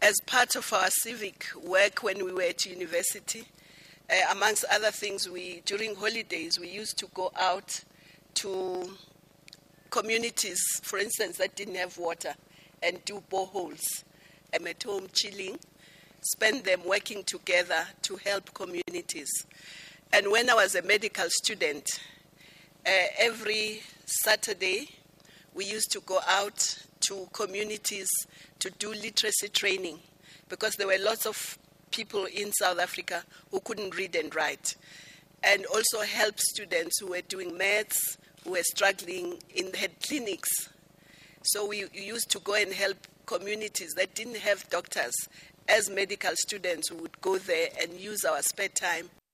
As part of our civic work when we were at university, amongst other things, during holidays, we used to go out to communities, for instance, that didn't have water, and do boreholes. I'm at home chilling, spend them working together to help communities. And when I was a medical student, every Saturday, we used to go out to communities to do literacy training, because there were lots of people in South Africa who couldn't read and write, and also help students who were doing maths, who were struggling, had clinics. So we used to go and help communities that didn't have doctors. As medical students, we would go there and use our spare time